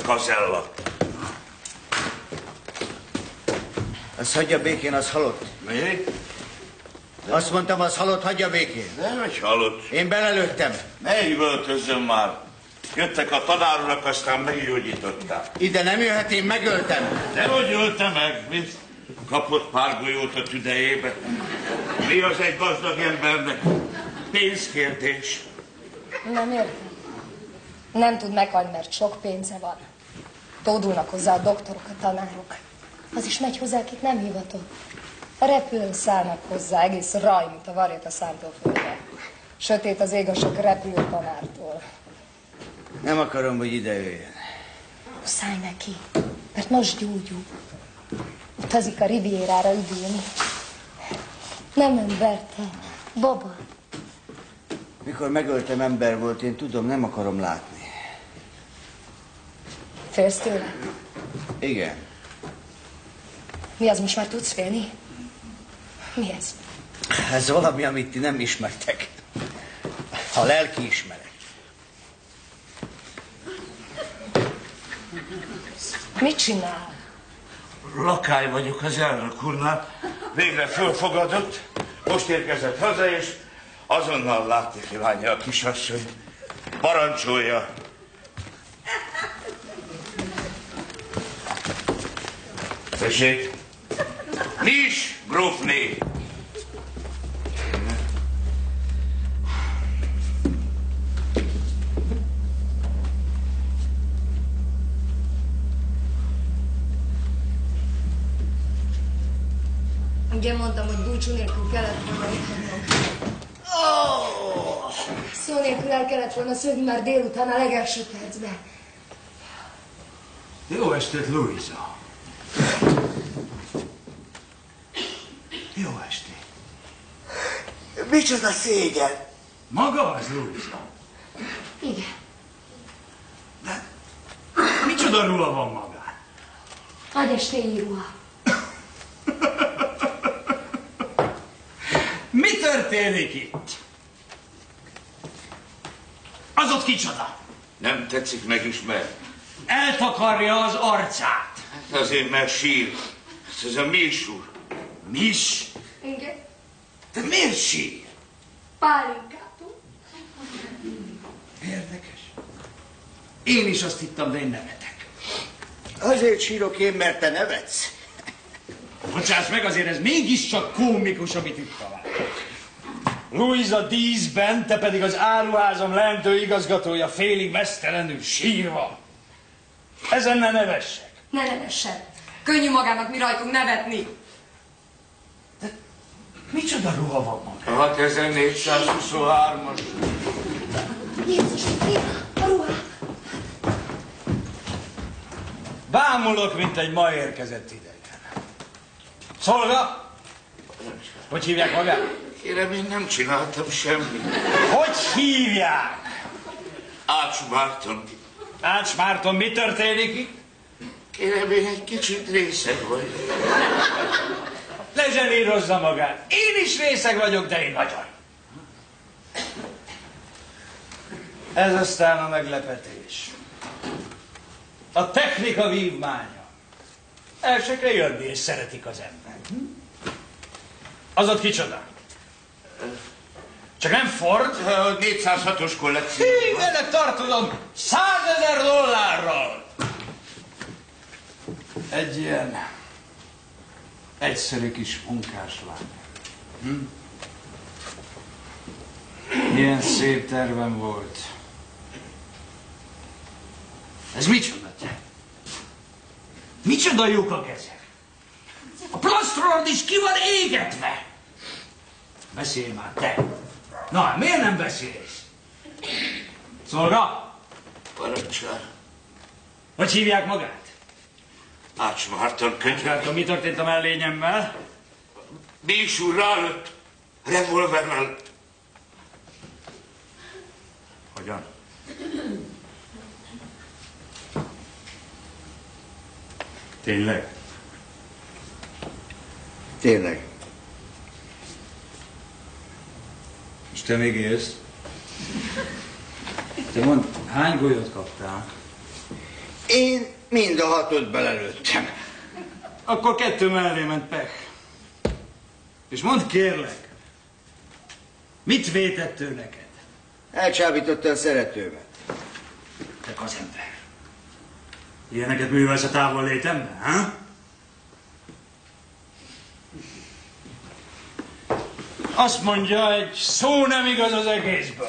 gazella. Az hagyja békén, az halott. Mi? Azt mondtam, az halott, hagyja békén. Nem egy halott. Én belelőttem. Ne üvöltözzön már. Jöttek a tanárurak, aztán meggyógyították. Ide nem jöhet, én megöltem. Dehogy ölte meg, mi? Kapott pár golyót a tüdejébe. Mi az egy gazdag embernek? Pénzkérdés. Nem értem. Nem tud meghalni, mert sok pénze van. Tódulnak hozzá a doktorok, a tanárok. Az is megy hozzá, akit nem hivatott. A repülőn szállnak hozzá, egész raj, mint a varjat a szántóföldre. Sötét az ég a sok repülő tanártól. Nem akarom, hogy ide jöjjön. Muszáj neki, mert most gyógyul. Utazik a Rivierára üdülni. Nem ember, te, baba. Mikor megöltem, ember volt, én tudom, nem akarom látni. Félsz tőle? Igen. Mi az, most már tudsz félni? Mi ez? Ez valami, amit ti nem ismertek. A lelki ismeret. Mit csinál? Lakály vagyok az elnök úrnál. Végre fölfogadott, most érkezett haza, és azonnal látni kívánja a kisasszony. Parancsolja. Tessék. Nis, grófné. Ugye mondtam, hogy búcsú nélkül kellett volna itt hagynom. Szó nélkül el kellett volna szögni már délután a legelső percben. Jó estét, Louisa. Jó estét. Micsoda szégyen! Maga az, Louisa? Igen. De micsoda ruha van magán? Agyestényi ruha. Mi történik itt? Az ott kicsoda? Nem tetszik megismerni. Eltakarja az arcát. Hát azért, mert sír. Ez a Mis úr. Mis? Igen. De miért sír? Pálinkától. Érdekes. Én is azt hittem, de én nevetek. Azért sírok én, mert te nevetsz. Bocsáss meg, azért ez mégiscsak kómikus, amit itt talál. Louisa díszben, te pedig az áruházam leendő igazgatója félig mesztelenül sírva. Ezen ne nevessek. Ne nevessen. Könnyű magának mi rajtunk nevetni. De micsoda ruha van maga? 6423-as. Jézus, a ruhák. Bámulok, mint egy ma érkezett idegen. Szolga? Hogy hívják magát? Kérem, én nem csináltam semmit. Hogy hívják? Ács Márton. Ács Márton, mi történik itt? Kérem, én egy kicsit részeg vagyok. Lezsenírozza magát. Én is részeg vagyok, de én nagyon. Ez aztán a meglepetés. A technika vívmánya. El se kell jönni, és szeretik az ember. Az ott kicsoda? Csak nem Ford? A 406-os kollekció. Hí, ennek tartozom $100,000. Egy ilyen egyszerű kis munkáslány. Milyen szép tervem volt. Ez micsoda te? Micsoda lyukak ezek? A plasztrod is ki van égetve. Beszélj már, te. Na, miért nem beszélsz? Szolga? Parancsol. Hogy hívják magát? Ács Márton, könyvárton. Mi történt a mellényemmel? Mis úr rálőtt revolverrel. Hogyan? Tényleg? Tényleg. És te még élsz? Te mondd, hány golyót kaptál? Én mind a 6-ot belelőttem. Akkor 2 mellé ment pech. És mondd kérlek, mit vétett ő neked? Elcsábította a szeretőmet. Te az ember. Ilyeneket művelsz a távol létemben, ha? Azt mondja, egy szó nem igaz az egészből.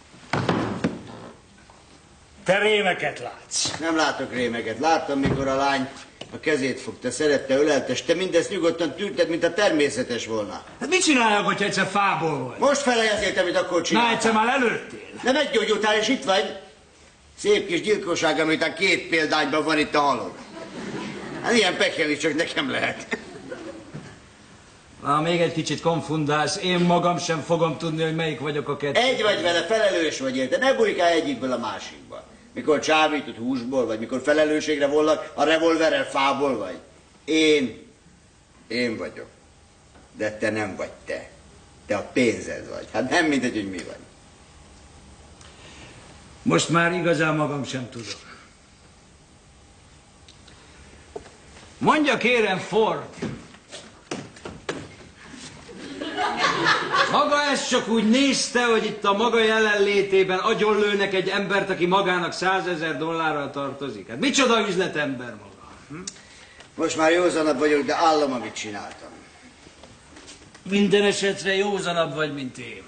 Te rémeket látsz. Nem látok rémeket. Láttam, mikor a lány a kezét fogta, szerette, ölelte, te mindezt nyugodtan tűrted, mint a természetes volna. Hát mit csináljak, hogyha egyszer fából vagy? Most felej azért, amit akkor Na, csináltál. egyszer már előttél. De meggyógyultál, és itt vagy. Szép kis gyilkosság, amit a 2 példányban van itt a halom. Hát ilyen pekel is csak nekem lehet. Na, még egy kicsit konfundálsz. Én magam sem fogom tudni, hogy melyik vagyok a 2. Egy vagy vele, felelős vagy érte. Ne bujkálj egyikből a másikba. Mikor csábított húsból vagy, mikor felelősségre volnak, a revolverrel fából vagy. Én vagyok. De te nem vagy te. Te a pénzed vagy. Hát nem mindegy, hogy mi vagy. Most már igazán magam sem tudom. Mondja kérem, Ford, maga ezt csak úgy nézte, hogy itt a maga jelenlétében agyonlőnek egy embert, aki magának $100,000 tartozik. Hát micsoda üzletember maga? Most már józanabb vagyok, de állom, amit csináltam. Minden esetre józanabb vagy, mint én.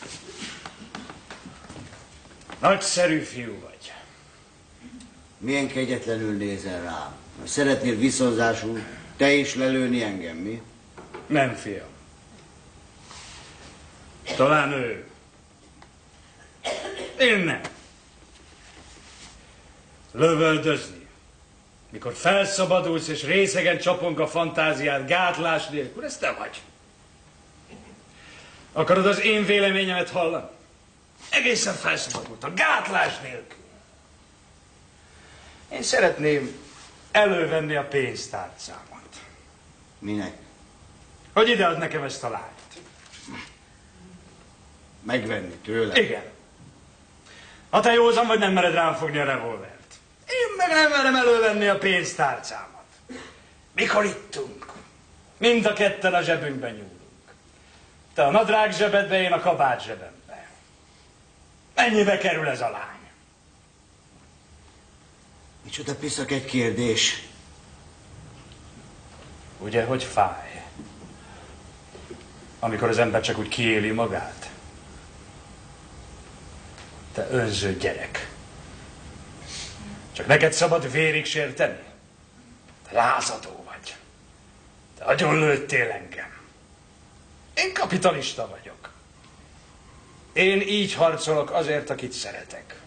Nagyszerű fiú vagy. Milyen kegyetlenül nézel rám. Szeretnél viszonzásul te is lelőni engem, mi? Nem, fiam. Talán ő. Én nem. Lövöldözni. Mikor felszabadulsz és részegen csapong a fantáziád gátlás nélkül, ez te vagy. Akarod az én véleményemet hallani? Egészen felszabadultam, gátlás nélkül. Én szeretném elővenni a pénztárcámat. Minek? Hogy idead nekem ezt a lányt. Megvenni tőle? Igen. Ha te józan vagy, nem mered rám fogni a revolvert. Én meg nem merem elővenni a pénztárcámat. Mikor ittunk, mind a ketten a zsebünkben nyúlunk. Te a nadrág zsebedbe, én a kabát zsebembe. Mennyibe kerül ez a lány? Micsoda piszak egy kérdés. Ugye, hogy fáj? Amikor az ember csak úgy kiéli magát. Te önző gyerek. Csak neked szabad vérig sérteni? Te lázadó vagy. Te agyonlőttél engem. Én kapitalista vagyok. Én így harcolok azért, akit szeretek.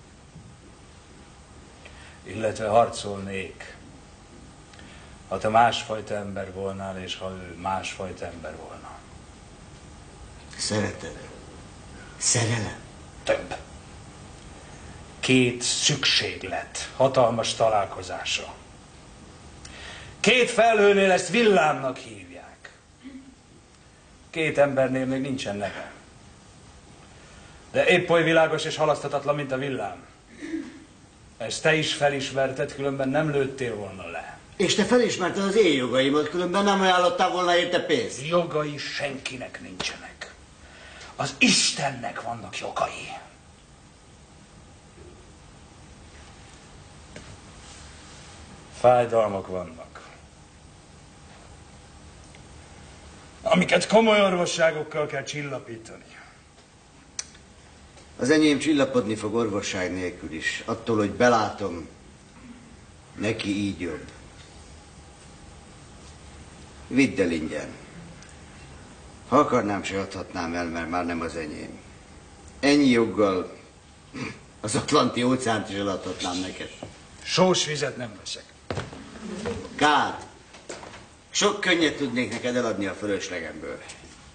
Illetve harcolnék, ha te másfajta ember volnál, és ha ő másfajta ember volna. Szereted? Szerelem? Több. 2 szükséglet, hatalmas találkozása. 2 felhőnél ezt villámnak hívják. 2 embernél még nincsen neve. De épp oly világos és halaszthatatlan, mint a villám. Ezt te is felismerted, különben nem lőttél volna le. És te felismerted az én jogaimat, különben nem ajánlottál volna érte pénzt. Jogai senkinek nincsenek. Az Istennek vannak jogai. Fájdalmak vannak, amiket komoly orvosságokkal kell csillapítani. Az enyém csillapodni fog orvosság nélkül is. Attól, hogy belátom, neki így jobb. Vidd el ingyen. Ha akarnám, se adhatnám el, mert már nem az enyém. Ennyi joggal az Atlanti óceánt is eladhatnám neked. Sós vizet nem veszek. Kár. Sok könnyet tudnék neked eladni a fölöslegemből.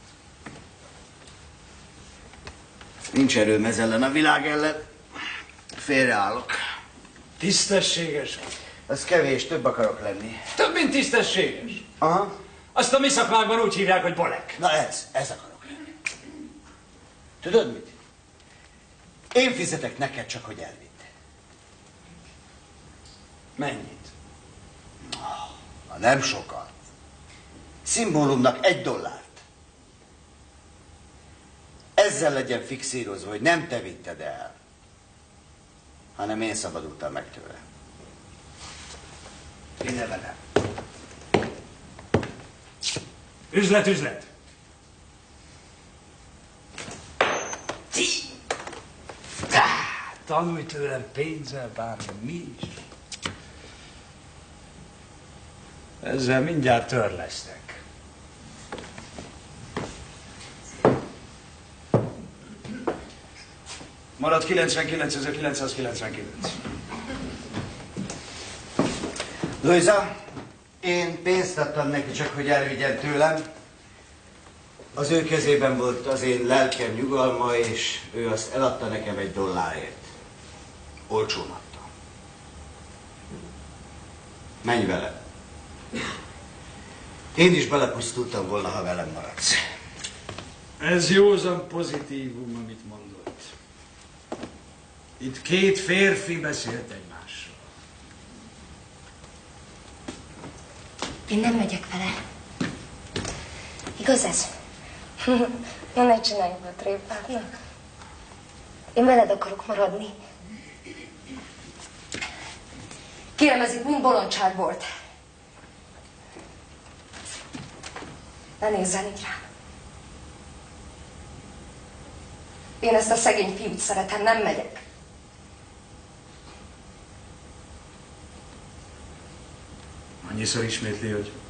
Nincs erőm ez ellen a világ ellen. Félreállok. Tisztességes. Az kevés, több akarok lenni. Több, mint tisztességes. Aha. Azt a mi szakmákban úgy hívják, hogy bolek. Na ez akarok lenni. Tudod mit? Én fizetek neked csak, hogy elvidd. Mennyit? Nem sokat. Szimbólumnak $1. Ezzel legyen fixírozva, hogy nem te vitted el, hanem én szabadultam meg tőle. Innen velem. Üzlet, üzlet! Tanulj tőlem pénzzel, bármi mi is. Ezzel mindjárt törlesztek. Marad 99.999. Luisa, én pénzt adtam neki csak, hogy elvigyen tőlem. Az ő kezében volt az én lelkem nyugalma, és ő azt eladta nekem $1. Olcsón adta. Menj vele. Én is belepusztultam volna, ha velem maradsz. Ez józan pozitívum, amit mondott. Itt két férfi beszélt egymással. Én nem megyek vele. Igaz ez? Na, ne csinálj a trépátnak. Én veled akarok maradni. Kérem, ez itt mind bolondság volt. Ne nézzen így rám. Én ezt a szegény fiút szeretem, nem megyek. Annyiszor ismétli, hogy